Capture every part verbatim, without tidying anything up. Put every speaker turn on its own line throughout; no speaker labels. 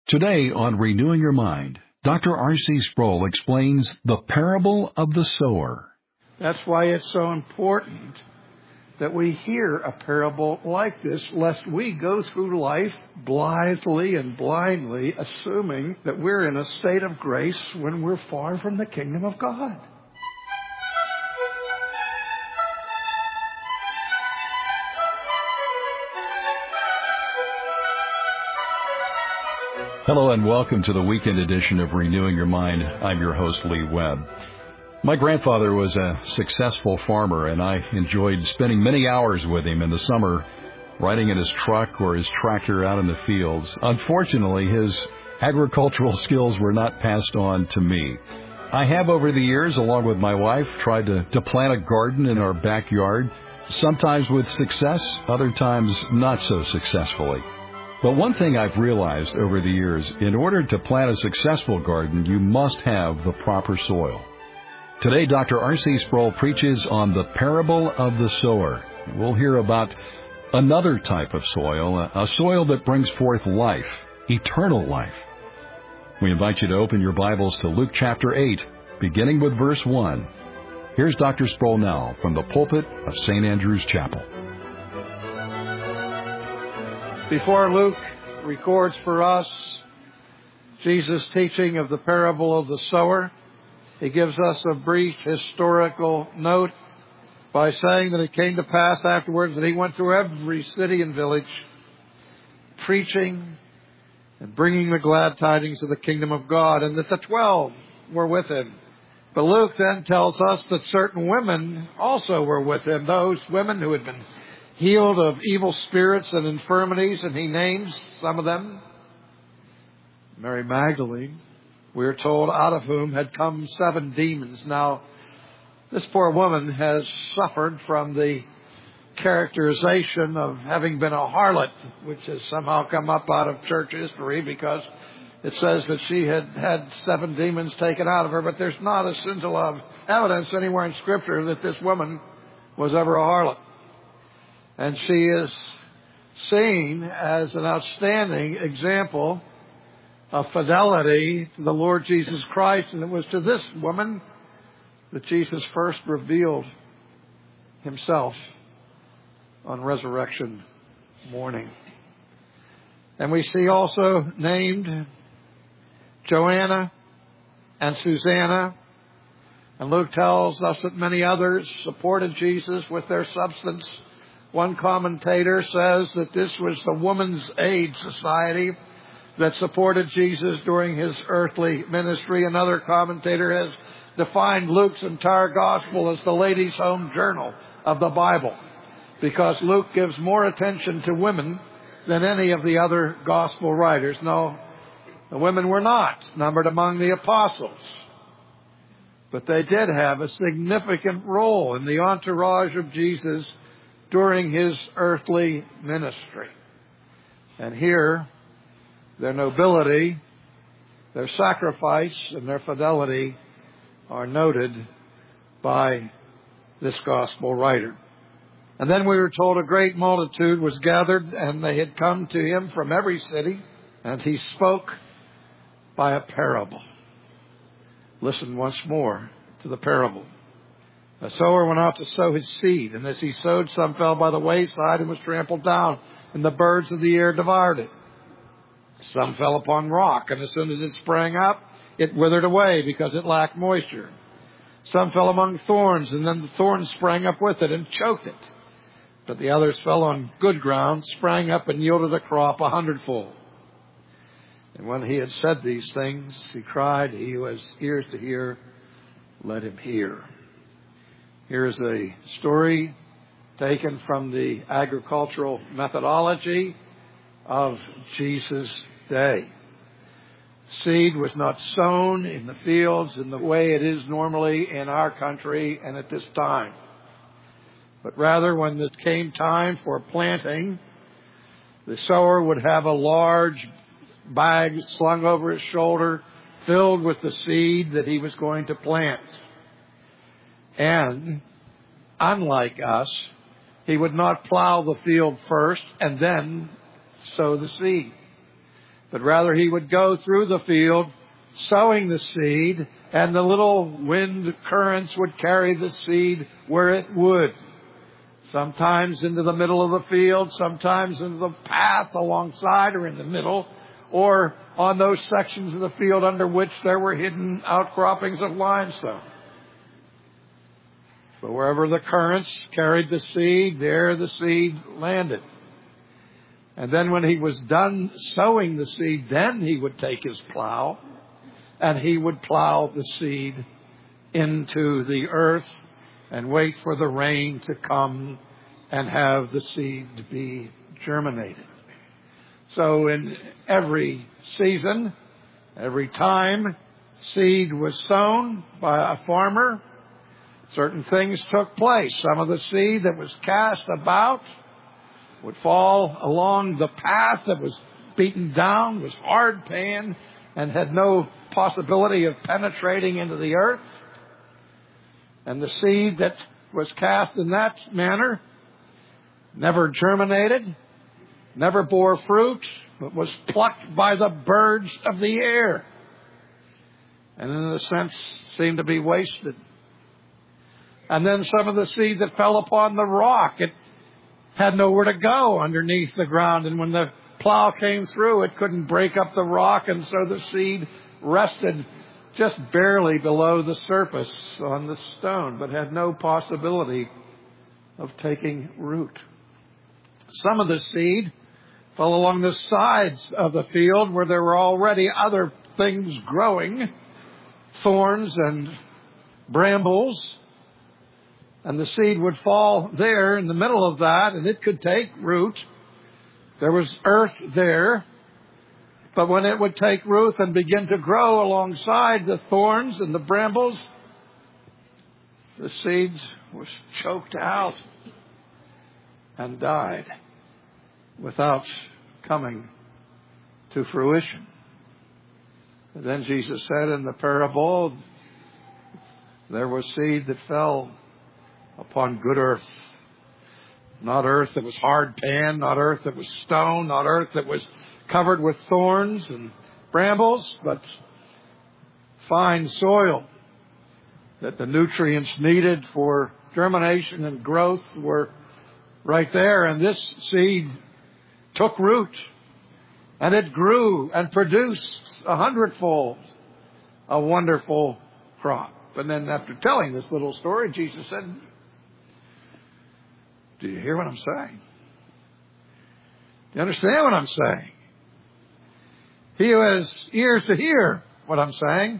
Today on Renewing Your Mind, Doctor R C Sproul explains the parable of the sower.
That's why it's so important that we hear a parable like this, lest we go through life blithely and blindly, assuming that we're in a state of grace when we're far from the kingdom of God.
Hello and welcome to the weekend edition of Renewing Your Mind. I'm your host, Lee Webb. My grandfather was a successful farmer, and I enjoyed spending many hours with him in the summer, riding in his truck or his tractor out in the fields. Unfortunately, his agricultural skills were not passed on to me. I have over the years, along with my wife, tried to, to plant a garden in our backyard, sometimes with success, other times not so successfully. But one thing I've realized over the years, in order to plant a successful garden, you must have the proper soil. Today, Doctor R C Sproul preaches on the parable of the sower. We'll hear about another type of soil, a soil that brings forth life, eternal life. We invite you to open your Bibles to Luke chapter eight, beginning with verse one. Here's Doctor Sproul now from the pulpit of Saint Andrew's Chapel.
Before Luke records for us Jesus' teaching of the parable of the sower, he gives us a brief historical note by saying that it came to pass afterwards that he went through every city and village, preaching and bringing the glad tidings of the kingdom of God, and that the twelve were with him. But Luke then tells us that certain women also were with him, those women who had been healed of evil spirits and infirmities, and he names some of them. Mary Magdalene, we are told, out of whom had come seven demons. Now, this poor woman has suffered from the characterization of having been a harlot, which has somehow come up out of church history because it says that she had had seven demons taken out of her, but there's not a scintilla of evidence anywhere in Scripture that this woman was ever a harlot. And she is seen as an outstanding example of fidelity to the Lord Jesus Christ. And it was to this woman that Jesus first revealed himself on resurrection morning. And we see also named Joanna and Susanna. And Luke tells us that many others supported Jesus with their substance. One commentator says that this was the Woman's Aid Society that supported Jesus during his earthly ministry. Another commentator has defined Luke's entire gospel as the ladies' home journal of the Bible, because Luke gives more attention to women than any of the other gospel writers. No, the women were not numbered among the apostles, but they did have a significant role in the entourage of Jesus during his earthly ministry. And here, their nobility, their sacrifice, and their fidelity are noted by this gospel writer. And then we were told a great multitude was gathered, and they had come to him from every city, and he spoke by a parable. Listen once more to the parable. A sower went out to sow his seed, and as he sowed, some fell by the wayside and was trampled down, and the birds of the air devoured it. Some fell upon rock, and as soon as it sprang up, it withered away because it lacked moisture. Some fell among thorns, and then the thorns sprang up with it and choked it. But the others fell on good ground, sprang up, and yielded a crop a hundredfold. And when he had said these things, he cried, "He who has ears to hear, let him hear." Here's a story taken from the agricultural methodology of Jesus' day. Seed was not sown in the fields in the way it is normally in our country and at this time. But rather, when it came time for planting, the sower would have a large bag slung over his shoulder filled with the seed that he was going to plant. And unlike us, he would not plow the field first and then sow the seed. but rather he would go through the field sowing the seed, and the little wind currents would carry the seed where it would. Sometimes into the middle of the field, sometimes into the path alongside or in the middle, or on those sections of the field under which there were hidden outcroppings of limestone. But wherever the currents carried the seed, there the seed landed. And then when he was done sowing the seed, then he would take his plow and he would plow the seed into the earth and wait for the rain to come and have the seed to be germinated. So in every season, every time seed was sown by a farmer, certain things took place. Some of the seed that was cast about would fall along the path that was beaten down, was hard pan, and had no possibility of penetrating into the earth. And the seed that was cast in that manner never germinated, never bore fruit, but was plucked by the birds of the air, and in a sense seemed to be wasted. And then some of the seed that fell upon the rock, it had nowhere to go underneath the ground, and when the plow came through, it couldn't break up the rock, and so the seed rested just barely below the surface on the stone, but had no possibility of taking root. Some of the seed fell along the sides of the field where there were already other things growing, thorns and brambles, and the seed would fall there in the middle of that, and it could take root. There was earth there, but when it would take root and begin to grow alongside the thorns and the brambles, the seed was choked out and died without coming to fruition. And then Jesus said in the parable, there was seed that fell upon good earth. Not earth that was hard pan, not earth that was stone, not earth that was covered with thorns and brambles, but fine soil, that the nutrients needed for germination and growth were right there. And this seed took root, and it grew and produced a hundredfold, a wonderful crop. And then after telling this little story, Jesus said, do you hear what I'm saying? Do you understand what I'm saying? He who has ears to hear what I'm saying,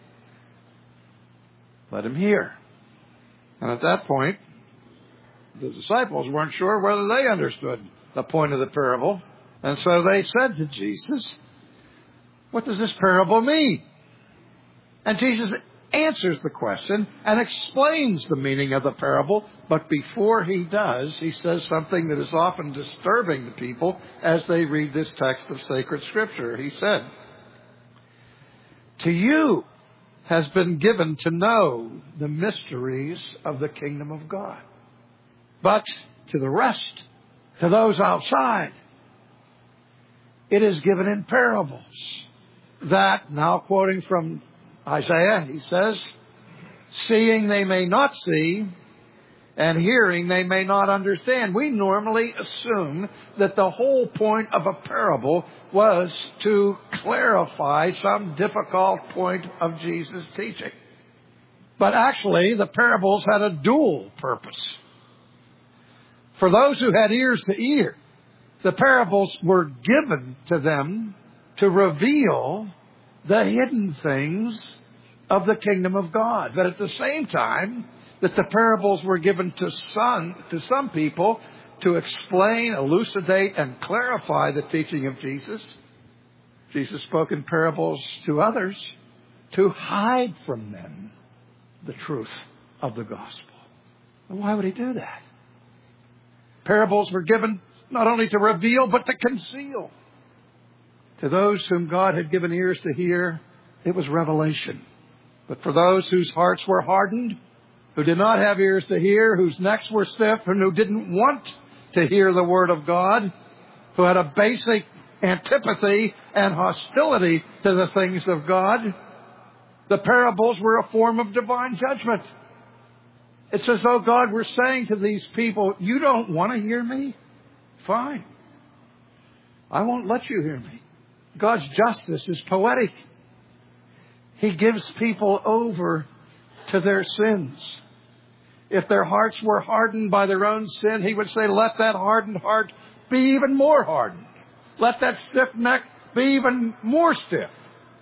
let him hear. And at that point, the disciples weren't sure whether they understood the point of the parable. And so they said to Jesus, what does this parable mean? And Jesus answers the question and explains the meaning of the parable. But before he does, he says something that is often disturbing to people as they read this text of sacred Scripture. He said, to you has been given to know the mysteries of the kingdom of God. But to the rest, to those outside, it is given in parables. That, now quoting from Isaiah, he says, seeing they may not see, and hearing they may not understand. We normally assume that the whole point of a parable was to clarify some difficult point of Jesus' teaching. But actually, the parables had a dual purpose. For those who had ears to hear, the parables were given to them to reveal the hidden things of the kingdom of God. But at the same time, that the parables were given to some, to some people to explain, elucidate, and clarify the teaching of Jesus. Jesus spoke in parables to others to hide from them the truth of the gospel. And why would he do that? Parables were given not only to reveal, but to conceal. To those whom God had given ears to hear, it was revelation. But for those whose hearts were hardened, who did not have ears to hear, whose necks were stiff, and who didn't want to hear the word of God, who had a basic antipathy and hostility to the things of God. The parables were a form of divine judgment. It's as though God were saying to these people, you don't want to hear me? Fine. I won't let you hear me. God's justice is poetic. He gives people over to their sins. If their hearts were hardened by their own sin, He would say, let that hardened heart be even more hardened. Let that stiff neck be even more stiff.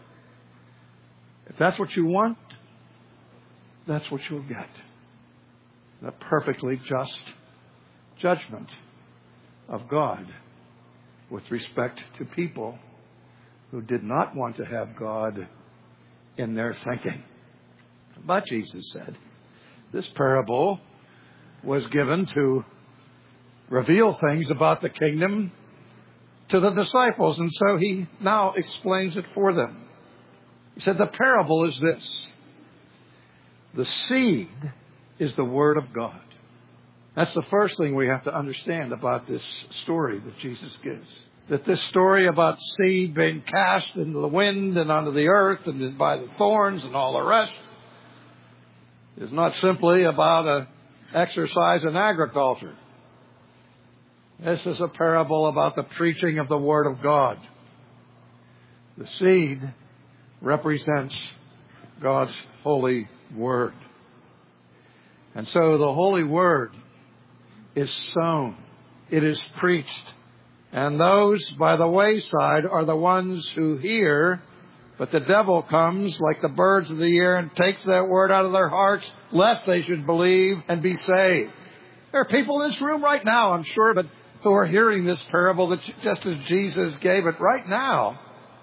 If that's what you want, that's what you'll get. The perfectly just judgment of God with respect to people who did not want to have God in their thinking. But Jesus said, this parable was given to reveal things about the kingdom to the disciples, and so He now explains it for them. He said, the parable is this. The seed is the Word of God. That's the first thing we have to understand about this story that Jesus gives. That this story about seed being cast into the wind and onto the earth and by the thorns and all the rest is not simply about an exercise in agriculture. This is a parable about the preaching of the Word of God. The seed represents God's holy Word. And so the holy Word is sown. It is preached. And those by the wayside are the ones who hear, but the devil comes like the birds of the air and takes that word out of their hearts, lest they should believe and be saved. There are people in this room right now, I'm sure, but who are hearing this parable that just as Jesus gave it right now,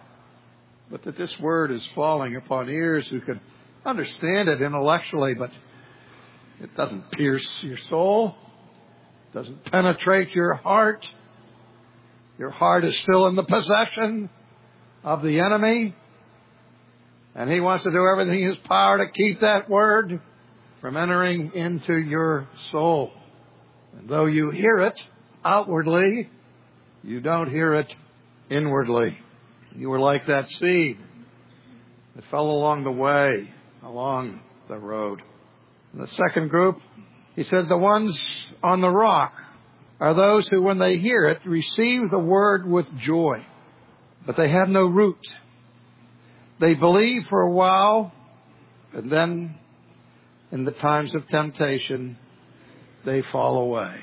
but that this word is falling upon ears who can understand it intellectually, but it doesn't pierce your soul, doesn't penetrate your heart. Your heart is still in the possession of the enemy, and he wants to do everything in his power to keep that word from entering into your soul. And though you hear it outwardly, you don't hear it inwardly. You were like that seed that fell along the way, along the road. And the second group, he said, the ones on the rock are those who, when they hear it, receive the word with joy, but they have no root. They believe for a while, and then in the times of temptation, they fall away.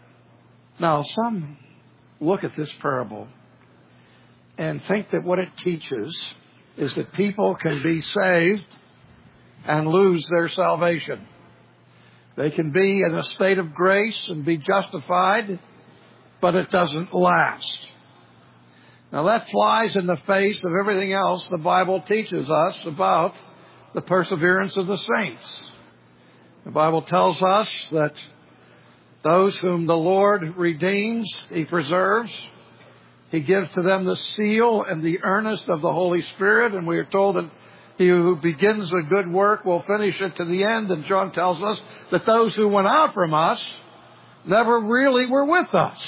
Now, some look at this parable and think that what it teaches is that people can be saved and lose their salvation. They can be in a state of grace and be justified, but it doesn't last. Now that flies in the face of everything else the Bible teaches us about the perseverance of the saints. The Bible tells us that those whom the Lord redeems, He preserves. He gives to them the seal and the earnest of the Holy Spirit, and we are told that He who begins a good work will finish it to the end. And John tells us that those who went out from us never really were with us.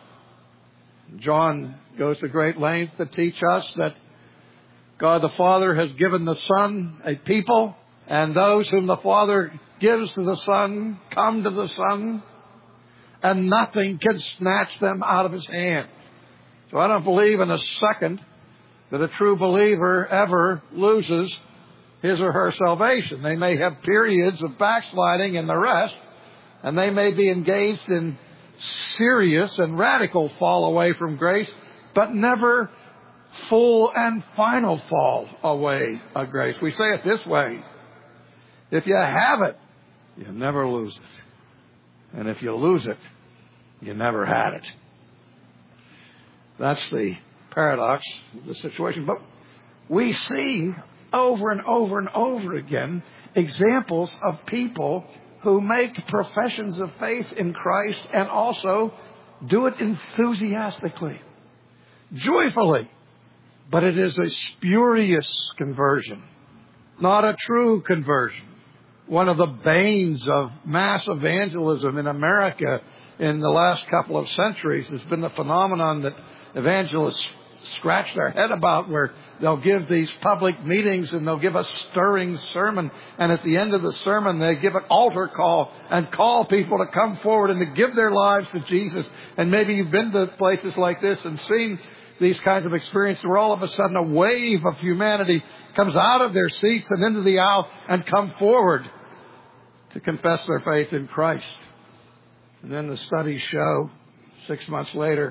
John goes to great lengths to teach us that God the Father has given the Son a people, and those whom the Father gives to the Son come to the Son, and nothing can snatch them out of His hand. So I don't believe in a second that a true believer ever loses his or her salvation. They may have periods of backsliding and the rest, and they may be engaged in serious and radical fall away from grace, but never full and final fall away of grace. We say it this way: if you have it, you never lose it. And if you lose it, you never had it. That's the paradox of the situation. But we see over and over and over again examples of people who make professions of faith in Christ and also do it enthusiastically, joyfully. But it is a spurious conversion, not a true conversion. One of the banes of mass evangelism in America in the last couple of centuries has been the phenomenon that evangelists scratch their head about, where they'll give these public meetings and they'll give a stirring sermon. And at the end of the sermon, they give an altar call and call people to come forward and to give their lives to Jesus. And maybe you've been to places like this and seen these kinds of experiences where all of a sudden a wave of humanity comes out of their seats and into the aisle and come forward to confess their faith in Christ. And then the studies show, six months later,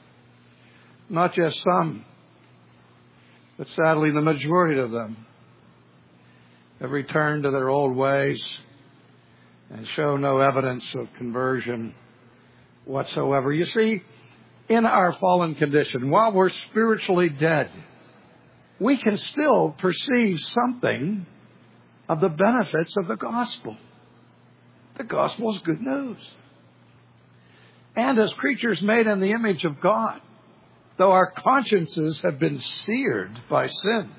not just some, but sadly the majority of them have returned to their old ways and show no evidence of conversion whatsoever. You see, in our fallen condition, while we're spiritually dead, we can still perceive something of the benefits of the gospel. The gospel is good news. And as creatures made in the image of God, though our consciences have been seared by sin,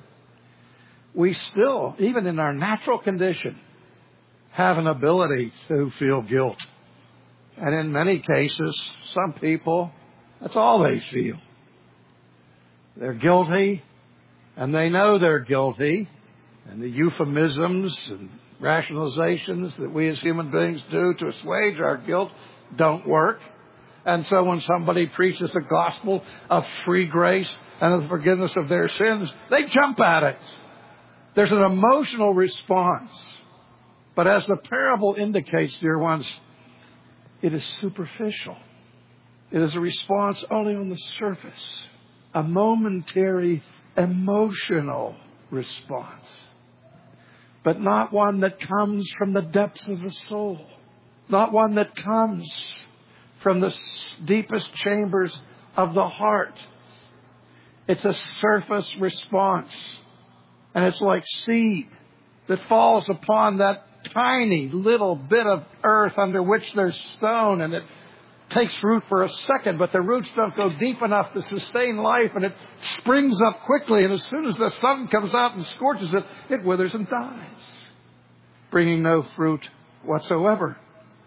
we still, even in our natural condition, have an ability to feel guilt. And in many cases, some people, that's all they feel. They're guilty, and they know they're guilty, and the euphemisms and rationalizations that we as human beings do to assuage our guilt don't work. And so when somebody preaches the gospel of free grace and of the forgiveness of their sins, they jump at it. There's an emotional response. But as the parable indicates, dear ones, it is superficial. It is a response only on the surface, a momentary emotional response, but not one that comes from the depths of the soul, not one that comes from the deepest chambers of the heart. It's a surface response, and it's like seed that falls upon that tiny little bit of earth under which there's stone, and it takes root for a second, but the roots don't go deep enough to sustain life, and it springs up quickly, and as soon as the sun comes out and scorches it, it withers and dies, bringing no fruit whatsoever.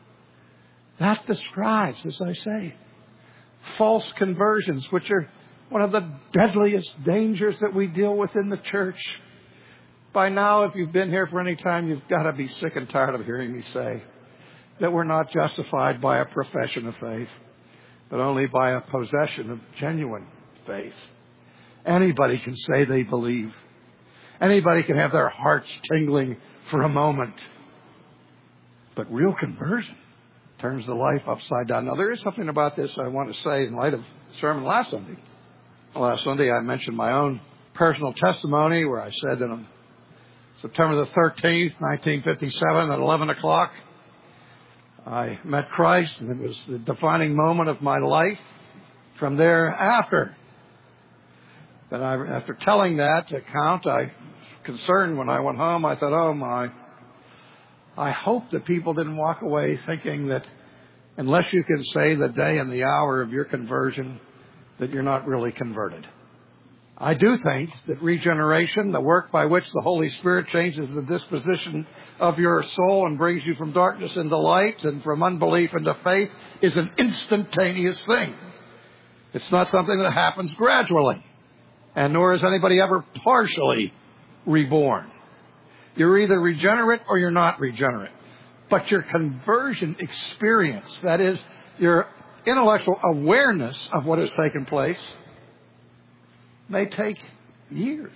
That describes, as I say, false conversions, which are one of the deadliest dangers that we deal with in the church. By now, if you've been here for any time, you've got to be sick and tired of hearing me say that we're not justified by a profession of faith, but only by a possession of genuine faith. Anybody can say they believe. Anybody can have their hearts tingling for a moment. But real conversion turns the life upside down. Now, there is something about this I want to say in light of the sermon last Sunday. Last Sunday, I mentioned my own personal testimony where I said that on September the thirteenth, nineteen fifty-seven, at eleven o'clock, I met Christ, and it was the defining moment of my life. From thereafter, but I, after telling that account, I was concerned when I went home. I thought, oh my, I hope that people didn't walk away thinking that unless you can say the day and the hour of your conversion, that you're not really converted. I do think that regeneration, the work by which the Holy Spirit changes the disposition of your soul and brings you from darkness into light and from unbelief into faith, is an instantaneous thing. It's not something that happens gradually, and nor is anybody ever partially reborn. You're either regenerate or you're not regenerate. But your conversion experience, that is, your intellectual awareness of what has taken place, may take years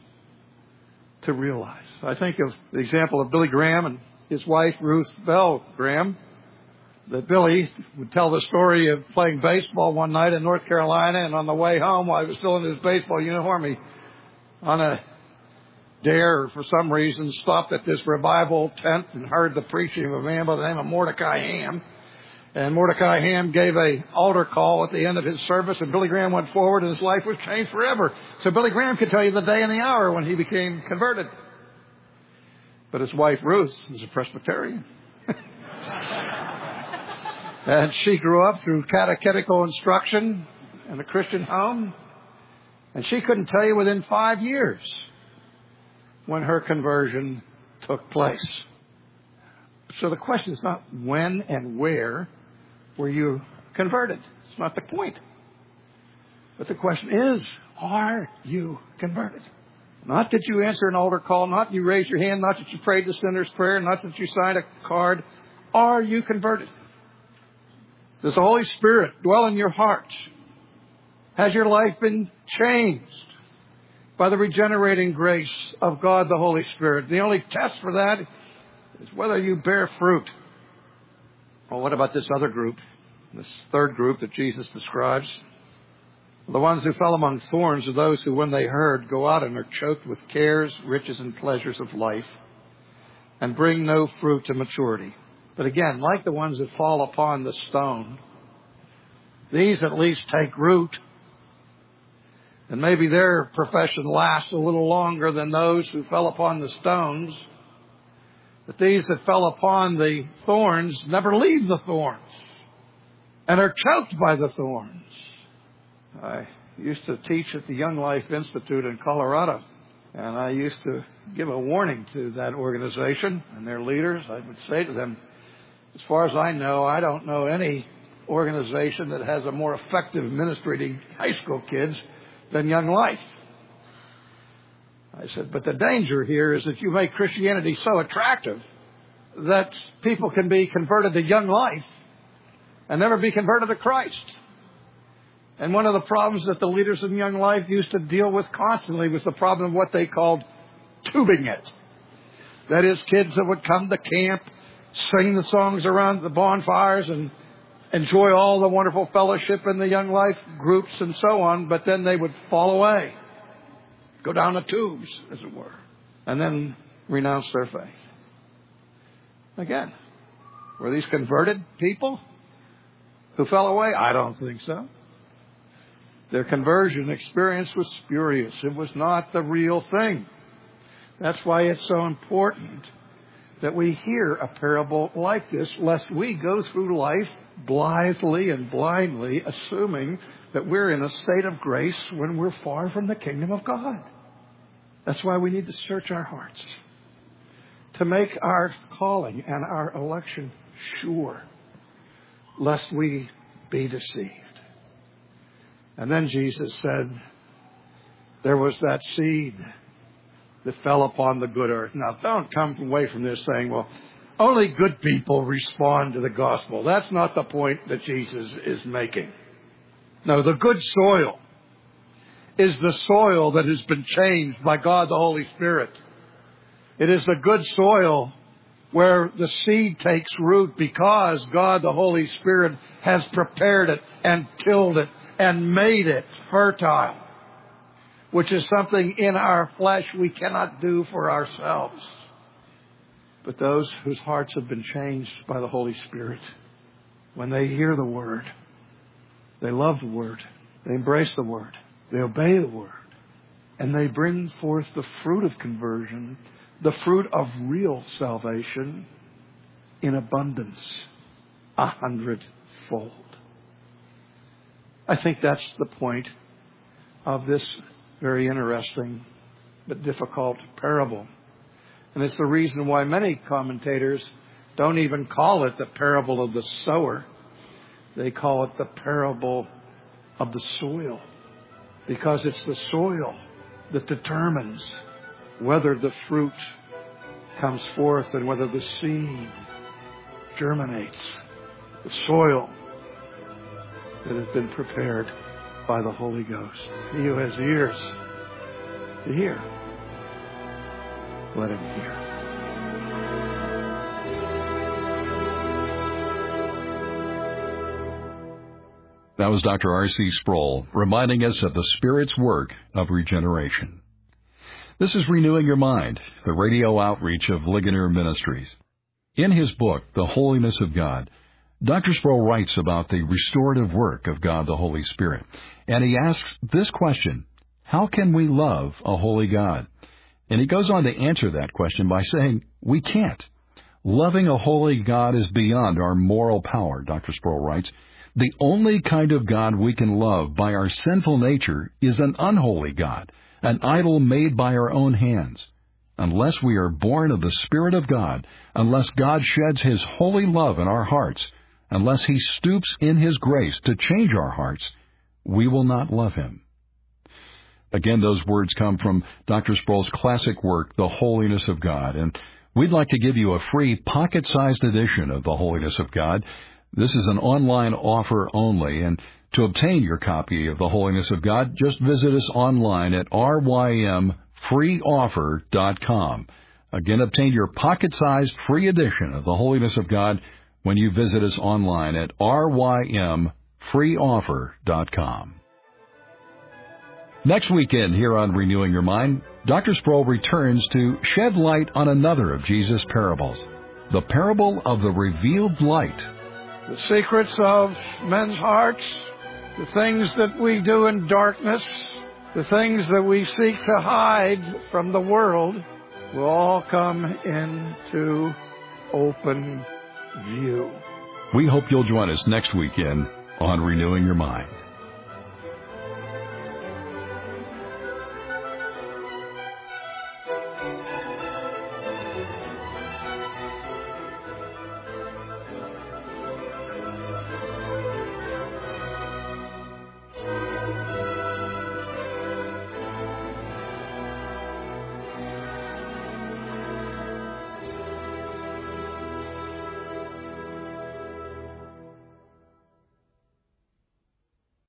to realize. I think of the example of Billy Graham and his wife, Ruth Bell Graham, that Billy would tell the story of playing baseball one night in North Carolina, and on the way home, while he was still in his baseball uniform, he, on a dare or for some reason, stopped at this revival tent and heard the preaching of a man by the name of Mordecai Ham. And Mordecai Ham gave a altar call at the end of his service, and Billy Graham went forward, and his life was changed forever. So Billy Graham could tell you the day and the hour when he became converted. But his wife, Ruth, was a Presbyterian. And she grew up through catechetical instruction in a Christian home. And she couldn't tell you within five years when her conversion took place. So the question is not when and where were you converted. It's not the point. But the question is, are you converted? Not that you answer an altar call, not that you raise your hand, not that you prayed the sinner's prayer, not that you signed a card. Are you converted? Does the Holy Spirit dwell in your heart? Has your life been changed by the regenerating grace of God the Holy Spirit? The only test for that is whether you bear fruit. Well, what about this other group, this third group that Jesus describes? The ones who fell among thorns are those who, when they heard, go out and are choked with cares, riches, and pleasures of life, and bring no fruit to maturity. But again, like the ones that fall upon the stone, these at least take root. And maybe their profession lasts a little longer than those who fell upon the stones. But these that fell upon the thorns never leave the thorns and are choked by the thorns. I used to teach at the Young Life Institute in Colorado, and I used to give a warning to that organization and their leaders. I would say to them, as far as I know, I don't know any organization that has a more effective ministry to high school kids than Young Life. I said, but the danger here is that you make Christianity so attractive that people can be converted to Young Life and never be converted to Christ. And one of the problems that the leaders in Young Life used to deal with constantly was the problem of what they called tubing it. That is, kids that would come to camp, sing the songs around the bonfires, and enjoy all the wonderful fellowship in the Young Life groups and so on, but then they would fall away, go down the tubes, as it were, and then renounce their faith. Again, were these converted people who fell away? I don't think so. Their conversion experience was spurious. It was not the real thing. That's why it's so important that we hear a parable like this, lest we go through life blithely and blindly, assuming that we're in a state of grace when we're far from the kingdom of God. That's why we need to search our hearts, to make our calling and our election sure, lest we be deceived. And then Jesus said, there was that seed that fell upon the good earth. Now, don't come away from this saying, well, only good people respond to the gospel. That's not the point that Jesus is making. No, the good soil is the soil that has been changed by God the Holy Spirit. It is the good soil where the seed takes root because God the Holy Spirit has prepared it and tilled it and made it fertile, which is something in our flesh we cannot do for ourselves. But those whose hearts have been changed by the Holy Spirit, when they hear the Word, they love the Word, they embrace the Word, they obey the Word, and they bring forth the fruit of conversion, the fruit of real salvation in abundance, a hundredfold. I think that's the point of this very interesting but difficult parable. And it's the reason why many commentators don't even call it the parable of the sower. They call it the parable of the soil, because it's the soil that determines whether the fruit comes forth and whether the seed germinates. The soil that has been prepared by the Holy Ghost. He who has ears to hear, let him hear.
That was Doctor R C Sproul reminding us of the Spirit's work of regeneration. This is Renewing Your Mind, the radio outreach of Ligonier Ministries. In his book, The Holiness of God, Doctor Sproul writes about the restorative work of God the Holy Spirit, and he asks this question: how can we love a holy God? And he goes on to answer that question by saying, we can't. Loving a holy God is beyond our moral power, Doctor Sproul writes. The only kind of God we can love by our sinful nature is an unholy God, an idol made by our own hands. Unless we are born of the Spirit of God, unless God sheds His holy love in our hearts, unless He stoops in His grace to change our hearts, we will not love him. Again, those words come from Doctor Sproul's classic work, The Holiness of God, and we'd like to give you a free pocket-sized edition of The Holiness of God. This is an online offer only, and to obtain your copy of The Holiness of God, just visit us online at r y m free offer dot com. Again, obtain your pocket-sized free edition of The Holiness of God when you visit us online at r y m free offer dot com. Next weekend here on Renewing Your Mind, Doctor Sproul returns to shed light on another of Jesus' parables, the parable of the revealed light.
The secrets of men's hearts, the things that we do in darkness, the things that we seek to hide from the world will all come into open view.
We hope you'll join us next weekend on Renewing Your Mind.